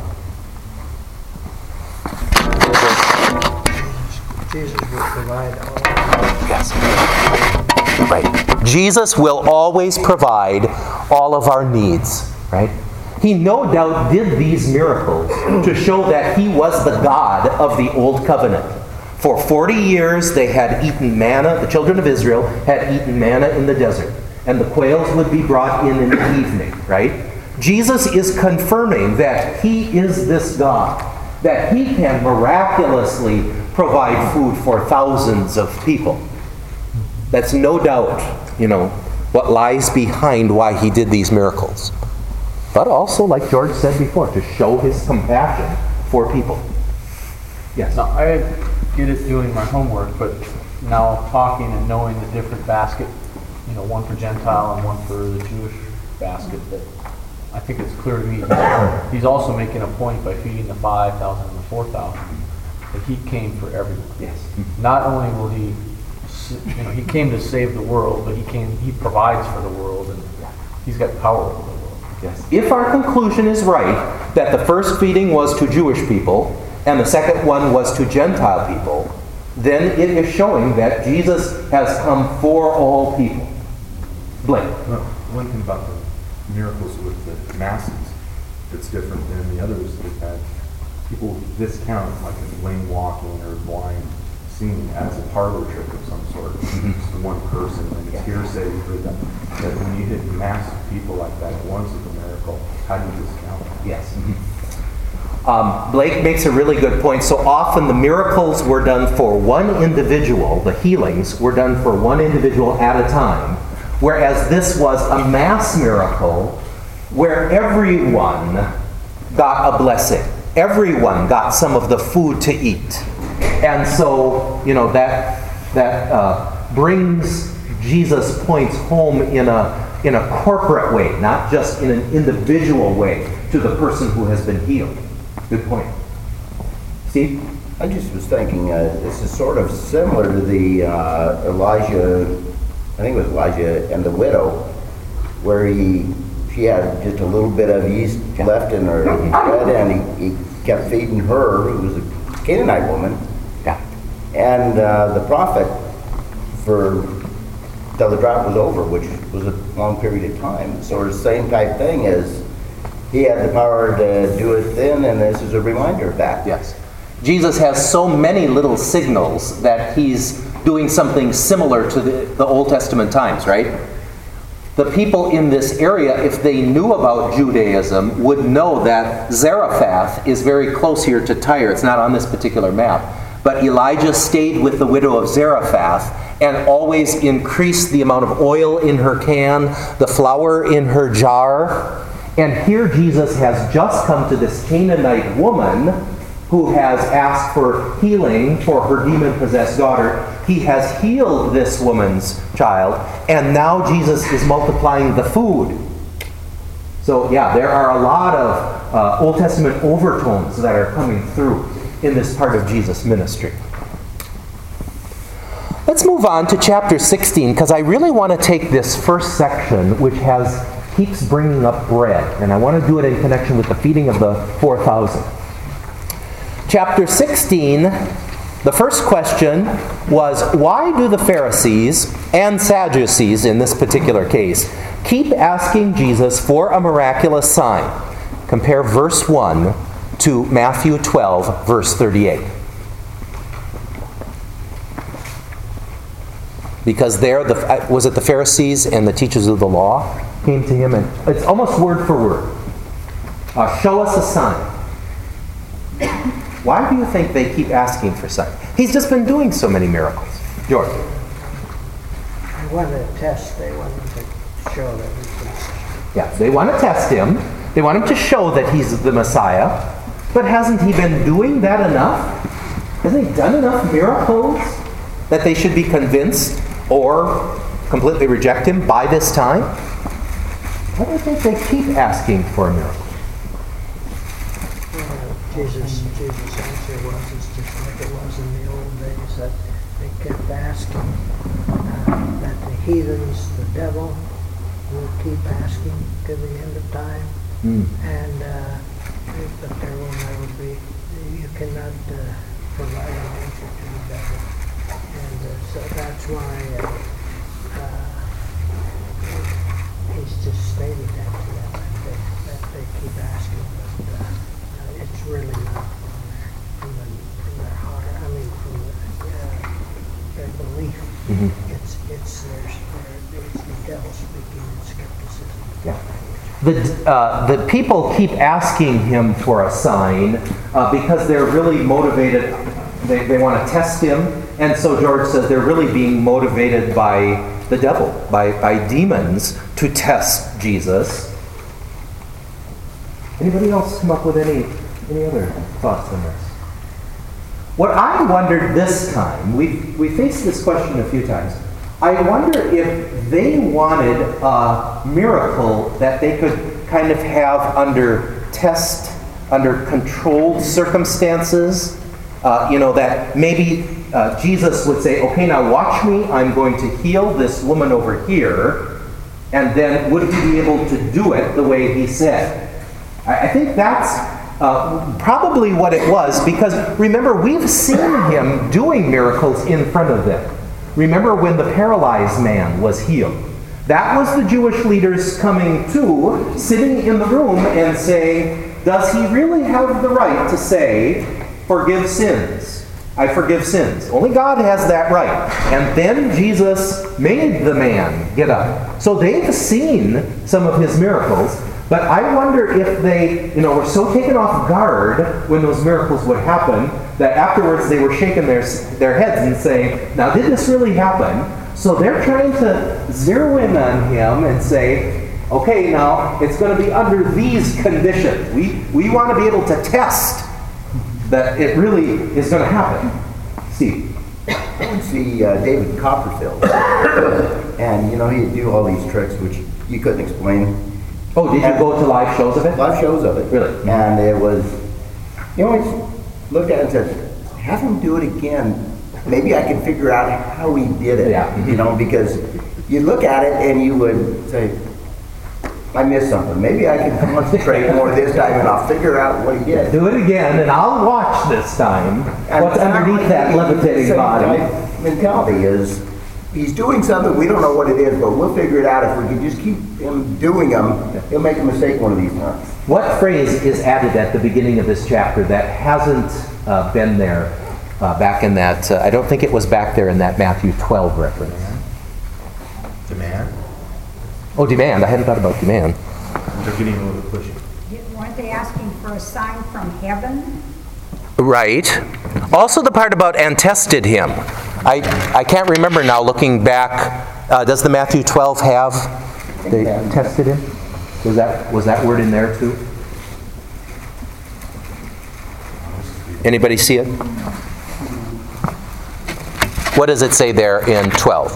Jesus will provide all. Yes. Right. Jesus will always provide all of our needs, right? He no doubt did these miracles to show that he was the God of the Old Covenant. For 40 years they had eaten manna, the children of Israel had eaten manna in the desert, and the quails would be brought in the evening, right? Jesus is confirming that he is this God, that he can miraculously provide food for thousands of people. That's no doubt, what lies behind why he did these miracles. But also, like George said before, to show his compassion for people. Yes? Now, I get it doing my homework, but now talking and knowing the different basket, one for Gentile and one for the Jewish basket, that I think it's clear to me he's also making a point by feeding the 5,000 and the 4,000 that he came for everyone. Yes. Not only will he came to save the world, but he provides for the world, and he's got power over the world. Yes. If our conclusion is right, that the first feeding was to Jewish people, and the second one was to Gentile people, then it is showing that Jesus has come for all people. Blake. Well, one thing about the miracles with the masses that's different than the others is that people discount like a lame walking or blind seeing as a parlor trick of some sort. It's the one person, and it's hearsay for them. That when you hit massive people like that at once with a miracle, how do you discount it? Yes. Blake makes a really good point. So often the miracles were done for one individual, the healings were done for one individual at a time, whereas this was a mass miracle where everyone got a blessing. Everyone got some of the food to eat. And so, that brings Jesus' points home in a corporate way, not just in an individual way, to the person who has been healed. Good point. Steve? I just was thinking, this is sort of similar to the Elijah, I think it was Elijah and the widow, where she had just a little bit of yeast left in her bread, and he kept feeding her, who was a Canaanite woman. Yeah. And the prophet, till the drought was over, which was a long period of time. So the same type thing is, he had the power to do it then, and this is a reminder of that. Yes. Jesus has so many little signals that he's doing something similar to the Old Testament times, right? the people in this area, if they knew about Judaism, would know that Zarephath is very close here to Tyre. It's not on this particular map. But Elijah stayed with the widow of Zarephath and always increased the amount of oil in her can, the flour in her jar. And here Jesus has just come to this Canaanite woman who has asked for healing for her demon-possessed daughter. He has healed this woman's child, and now Jesus is multiplying the food. So yeah, there are a lot of Old Testament overtones that are coming through in this part of Jesus' ministry. Let's move on to chapter 16, because I really want to take this first section, which keeps bringing up bread, and I want to do it in connection with the feeding of the 4,000. Chapter 16, the first question was, why do the Pharisees and Sadducees, in this particular case, keep asking Jesus for a miraculous sign? Compare verse 1 to Matthew 12, verse 38. Because there, was it the Pharisees and the teachers of the law came to him, and it's almost word for word. Show us a sign. Why do you think they keep asking for signs? He's just been doing so many miracles. George. They wanted a test. They wanted to show that he was. Yeah, they want to test him. They want him to show that he's the Messiah. But hasn't he been doing that enough? Hasn't he done enough miracles that they should be convinced or completely reject him by this time? Why do you think they keep asking for a miracle? Jesus' answer was, it's just like it was in the old days, that they kept asking that the heathens, the devil, will keep asking to the end of time. And but there will never be, you cannot provide an answer to the devil. And so that's why he's just stated that to them, that they keep asking, but it's really not from their heart. I mean, from their belief. Mm-hmm. It's the devil speaking in skepticism. Yeah. The people keep asking him for a sign because they're really motivated. They want to test him. And so George says they're really being motivated by the devil, by demons, to test Jesus. Anybody else come up with any other thoughts on this? What I wondered this time, we faced this question a few times. I wonder if they wanted a miracle that they could kind of have under controlled circumstances. That maybe Jesus would say, okay, now watch me, I'm going to heal this woman over here, and then would he be able to do it the way he said? I think that's probably what it was, because remember, we've seen him doing miracles in front of them. Remember when the paralyzed man was healed? That was the Jewish leaders coming to, sitting in the room and saying, does he really have the right to say, forgive sins? I forgive sins. Only God has that right. And then Jesus made the man get up. So they've seen some of his miracles, but I wonder if they, were so taken off guard when those miracles would happen that afterwards they were shaking their heads and saying, now did this really happen? So they're trying to zero in on him and say, okay, now it's going to be under these conditions. We want to be able to test that it really is going to happen. Steve. I would see David Copperfield. And, he'd do all these tricks which you couldn't explain. Oh, did you go to live shows of it? Live shows of it. Really? And it was, always looked at it and said, have him do it again. Maybe I can figure out how he did it. Yeah. Because you look at it and you would say, I missed something. Maybe I can concentrate more this time and I'll figure out what he did. Do it again and I'll watch this time. And what's underneath that levitating body. Mentality is, he's doing something, we don't know what it is, but we'll figure it out. If we can just keep him doing them, he'll make a mistake one of these times. What phrase is added at the beginning of this chapter that hasn't been there back in that, I don't think it was back there in that Matthew 12 reference. Demand? Oh, demand. I hadn't thought about demand. They're getting a little pushy. Weren't they asking for a sign from heaven? Right. Also the part about and tested him. I can't remember now looking back. Does the Matthew 12 have they tested him? Was that word in there too? Anybody see it? What does it say there in 12?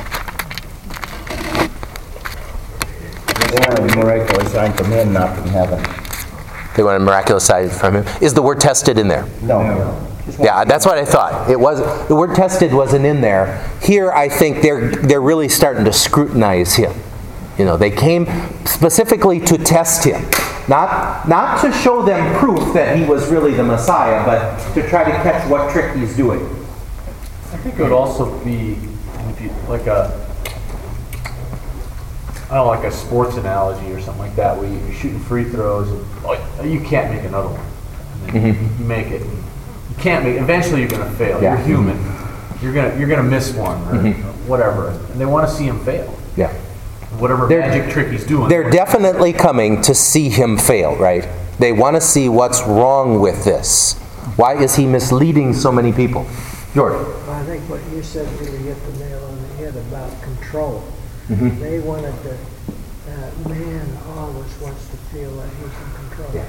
They want a miraculous sign from him, not from heaven. They want a miraculous sign from him. Is the word tested in there? No. Yeah, that's what I thought. It was the word tested wasn't in there. Here, I think they're really starting to scrutinize him. You know, they came specifically to test him, not to show them proof that he was really the Messiah, but to try to catch what trick he's doing. I think it would also be if you, like like a sports analogy or something like that, where you're shooting free throws and you can't make another one. And then you make it. You can't make. Eventually, you're going to fail. Yeah. You're human. You're gonna miss one or whatever, and they want to see him fail. Yeah. Whatever magic trick he's doing. They're definitely coming to see him fail, right? They want to see what's wrong with this. Why is he misleading so many people? George? I think what you said really hit the nail on the head about control. They wanted to, man always wants to feel that he's in control. Yes.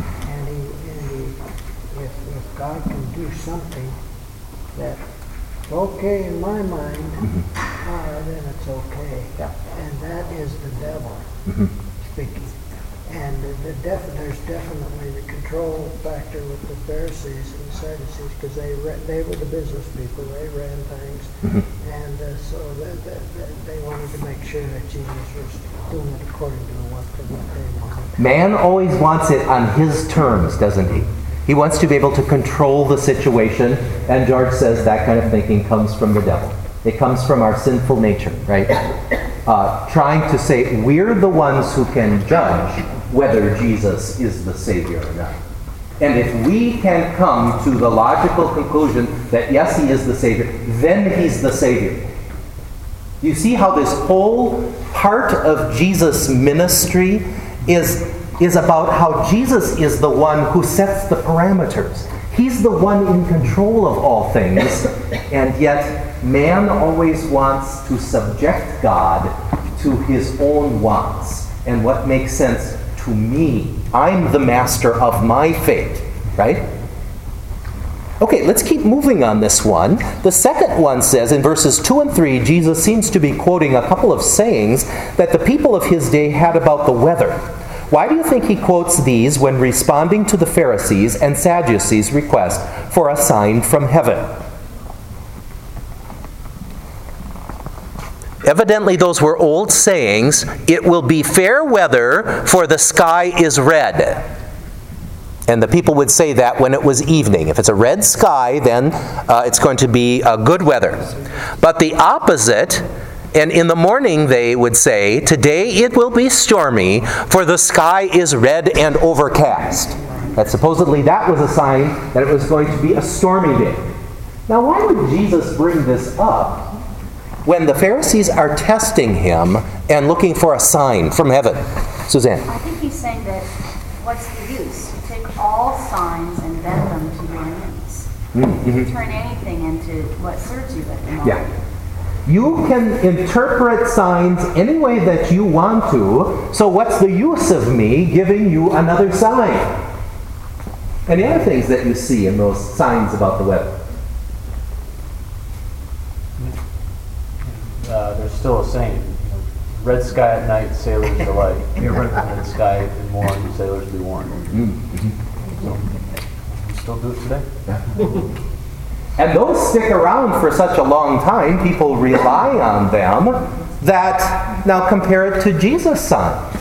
And if God can do something that's okay in my mind, then it's okay. Yeah. And that is the devil speaking. And there's definitely the control factor with the Pharisees and Sadducees, because they were the business people. They ran things, and so they wanted to make sure that Jesus was doing it according to what they wanted. Man always wants it on his terms, doesn't he? He wants to be able to control the situation, and George says that kind of thinking comes from the devil. It comes from our sinful nature, right? Trying to say we're the ones who can judge whether Jesus is the Savior or not. And if we can come to the logical conclusion that yes, he is the Savior, then he's the Savior. You see how this whole part of Jesus' ministry is about how Jesus is the one who sets the parameters. He's the one in control of all things, and yet man always wants to subject God to his own wants and what makes sense to me. I'm the master of my fate, right? Okay, let's keep moving on this one. The second one says in verses 2 and 3, Jesus seems to be quoting a couple of sayings that the people of his day had about the weather. Why do you think he quotes these when responding to the Pharisees and Sadducees' request for a sign from heaven? Evidently, those were old sayings. It will be fair weather, for the sky is red. And the people would say that when it was evening. If it's a red sky, then it's going to be good weather. But the opposite, and in the morning they would say, today it will be stormy, for the sky is red and overcast. That supposedly that was a sign that it was going to be a stormy day. Now, why would Jesus bring this up when the Pharisees are testing him and looking for a sign from heaven? Suzanne? I think he's saying that what's the use? You take all signs and bend them to your ends. You can turn anything into what serves you at the moment. Yeah. You can interpret signs any way that you want to, so what's the use of me giving you another sign? And the other things that you see in those signs about the weather. There's still a saying, red sky at night, sailors delight. Red sky in the morning, sailors be warned. So, we still do it today. And those stick around for such a long time, people rely on them, that now compare it to Jesus' signs.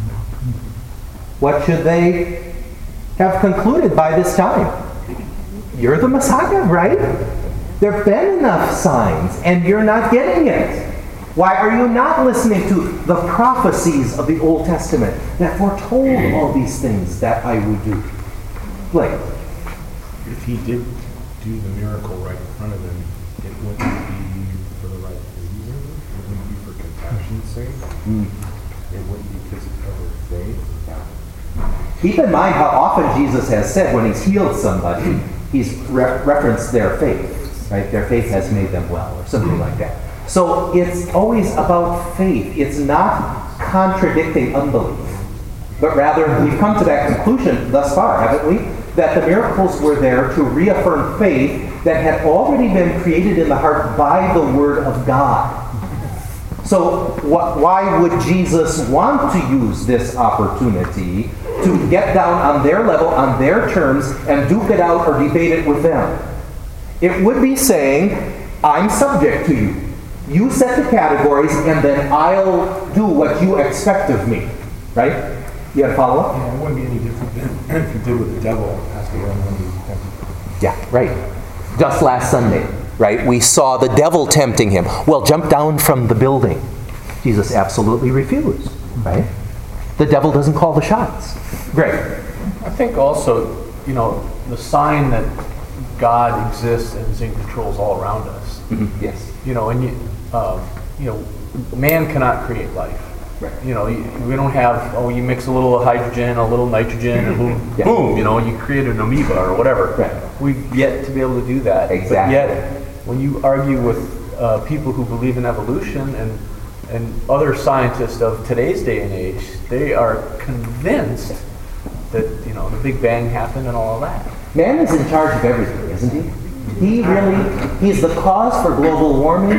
What should they have concluded by this time? You're the Messiah, right? There have been enough signs, and you're not getting it. Why are you not listening to the prophecies of the Old Testament that foretold all these things that I would do? Blake. If he did do the miracle right in front of them, it wouldn't be for the right reason. It wouldn't be for compassion's sake. it wouldn't be because of their faith. Keep in mind how often Jesus has said when he's healed somebody, he's referenced their faith, right? Their faith has made them well, or something like that. So it's always about faith. It's not contradicting unbelief. But rather, we've come to that conclusion thus far, haven't we? That the miracles were there to reaffirm faith that had already been created in the heart by the Word of God. So why would Jesus want to use this opportunity to get down on their level, on their terms, and duke it out or debate it with them? It would be saying, I'm subject to you. You set the categories, and then I'll do what you expect of me. Right? You got a follow-up? Yeah, it wouldn't be any different than if you did with the devil. Yeah, right. Just last Sunday, right? We saw the devil tempting him. Well, jump down from the building. Jesus absolutely refused, right? The devil doesn't call the shots. Great. I think also, the sign that God exists and is in control is all around us. Mm-hmm. Yes. Man cannot create life. Right. We don't have, you mix a little hydrogen, a little nitrogen, and boom, you create an amoeba or whatever. Right. We've yet to be able to do that. Exactly. But yet, when you argue with people who believe in evolution and other scientists of today's day and age, they are convinced that, the Big Bang happened and all of that. Man is in charge of everything, isn't he? He's the cause for global warming.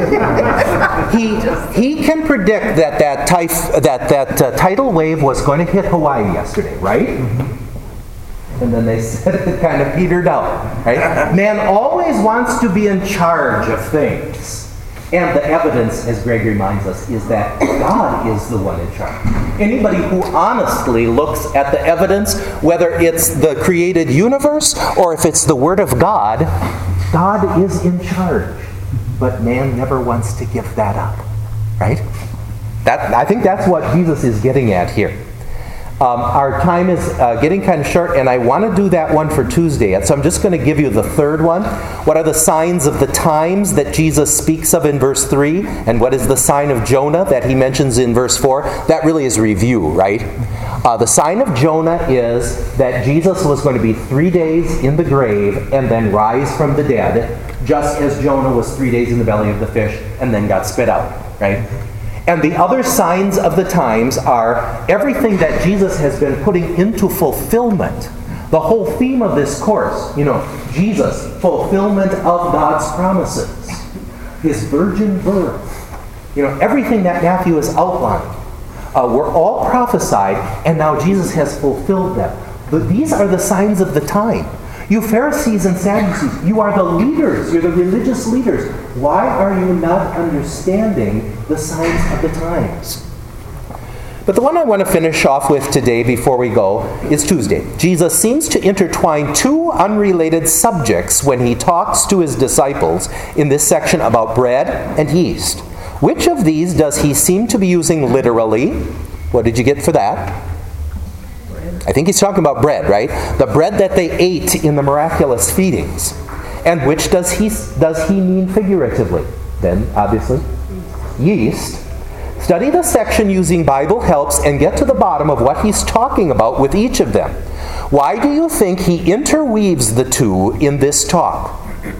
He can predict that tidal wave was going to hit Hawaii yesterday, right? Mm-hmm. And then they said it kind of petered out, right? Man always wants to be in charge of things. And the evidence, as Greg reminds us, is that God is the one in charge. Anybody who honestly looks at the evidence, whether it's the created universe or if it's the Word of God, God is in charge. But man never wants to give that up, right? I think that's what Jesus is getting at here. Our time is getting kind of short, and I want to do that one for Tuesday. And so I'm just going to give you the third one. What are the signs of the times that Jesus speaks of in verse 3? And what is the sign of Jonah that he mentions in verse 4? That really is review, right? The sign of Jonah is that Jesus was going to be 3 days in the grave and then rise from the dead, just as Jonah was 3 days in the belly of the fish and then got spit out, right? And the other signs of the times are everything that Jesus has been putting into fulfillment. The whole theme of this course, Jesus, fulfillment of God's promises. His virgin birth. Everything that Matthew has outlined were all prophesied, and now Jesus has fulfilled them. But these are the signs of the time. You Pharisees and Sadducees, you are the leaders. You're the religious leaders. Why are you not understanding the signs of the times? But the one I want to finish off with today before we go is Tuesday. Jesus seems to intertwine two unrelated subjects when he talks to his disciples in this section about bread and yeast. Which of these does he seem to be using literally? What did you get for that? I think he's talking about bread, right? The bread that they ate in the miraculous feedings. And which does he mean figuratively? Then, obviously, yeast. Study the section using Bible helps and get to the bottom of what he's talking about with each of them. Why do you think he interweaves the two in this talk?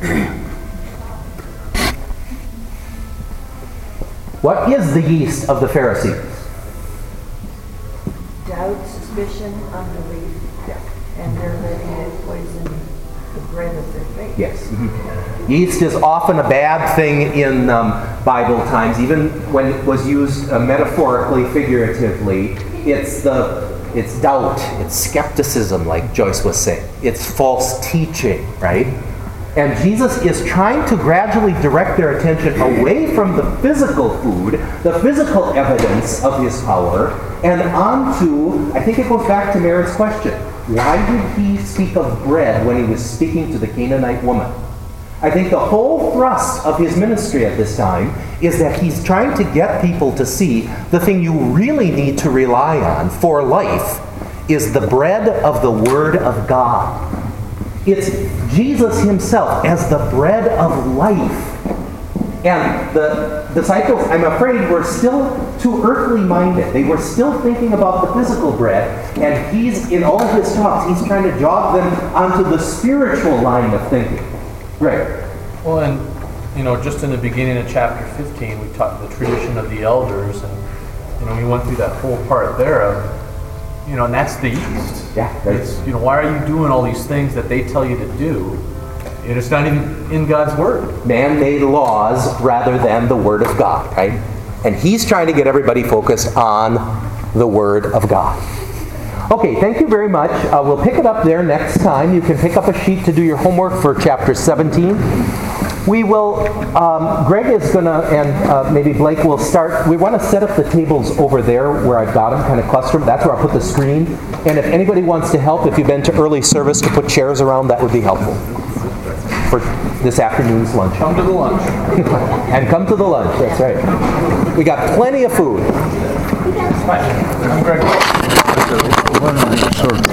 What is the yeast of the Pharisees? Doubt, suspicion, unbelief. Yeah. And they're letting it poison the bread of their faith. Yes. Mm-hmm. Yeast is often a bad thing in Bible times, even when it was used metaphorically, figuratively. It's doubt, it's skepticism, like Joyce was saying. It's false teaching, right? And Jesus is trying to gradually direct their attention away from the physical food, the physical evidence of his power, and onto, I think it goes back to Mary's question, why did he speak of bread when he was speaking to the Canaanite woman? I think the whole thrust of his ministry at this time is that he's trying to get people to see the thing you really need to rely on for life is the bread of the Word of God. It's Jesus himself as the bread of life. And the disciples, I'm afraid, were still too earthly minded. They were still thinking about the physical bread, and he's, in all his talks, he's trying to jog them onto the spiritual line of thinking. Right. Well, and, just in the beginning of chapter 15, we talked the tradition of the elders, and, we went through that whole part there of, and that's the yeast. Yeah. It's, why are you doing all these things that they tell you to do? And it's not even in God's Word. Man-made laws rather than the Word of God, right? And he's trying to get everybody focused on the Word of God. Okay, thank you very much. We'll pick it up there next time. You can pick up a sheet to do your homework for chapter 17. We will, Greg is going to, and maybe Blake will start. We want to set up the tables over there where I've got them, kind of cluster them. That's where I'll put the screen. And if anybody wants to help, if you've been to early service, to put chairs around, that would be helpful for this afternoon's lunch. Come to the lunch. And come to the lunch, that's right. We got plenty of food. Hi, I'm Greg.